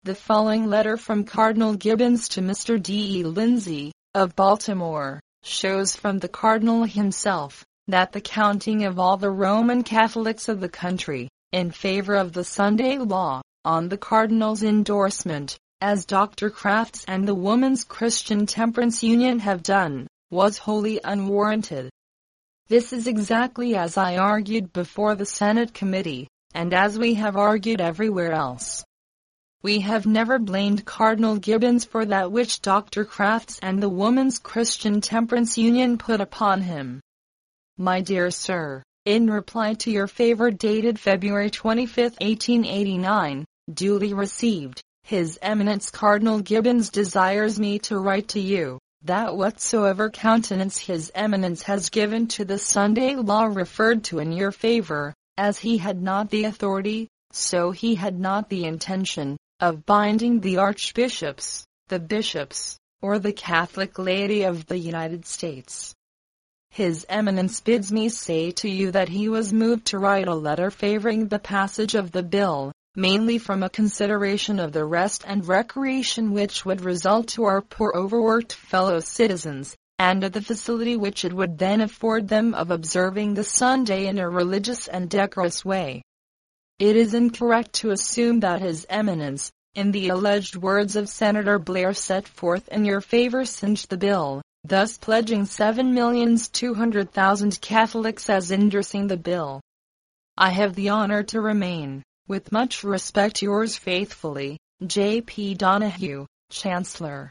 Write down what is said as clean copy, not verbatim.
The following letter from Cardinal Gibbons to Mr. D. E. Lindsay, of Baltimore, shows from the Cardinal himself, that the counting of all the Roman Catholics of the country, in favor of the Sunday law, on the Cardinal's endorsement, as Dr. Crafts and the Woman's Christian Temperance Union have done, was wholly unwarranted. This is exactly as I argued before the Senate Committee, and as we have argued everywhere else. We have never blamed Cardinal Gibbons for that which Dr. Crafts and the Woman's Christian Temperance Union put upon him. My dear sir, in reply to your favor dated February 25, 1889, duly received, His Eminence Cardinal Gibbons desires me to write to you, that whatsoever countenance His Eminence has given to the Sunday law referred to in your favor, as he had not the authority, so he had not the intention, of binding the archbishops, the bishops, or the Catholic laity of the United States. His Eminence bids me say to you that he was moved to write a letter favoring the passage of the bill, mainly from a consideration of the rest and recreation which would result to our poor overworked fellow citizens, and of the facility which it would then afford them of observing the Sunday in a religious and decorous way. It is incorrect to assume that His Eminence, in the alleged words of Senator Blair set forth in your favor, cinched the bill, thus pledging 7,200,000 Catholics as endorsing the bill. I have the honor to remain, with much respect, yours faithfully, J. P. Donahue, Chancellor.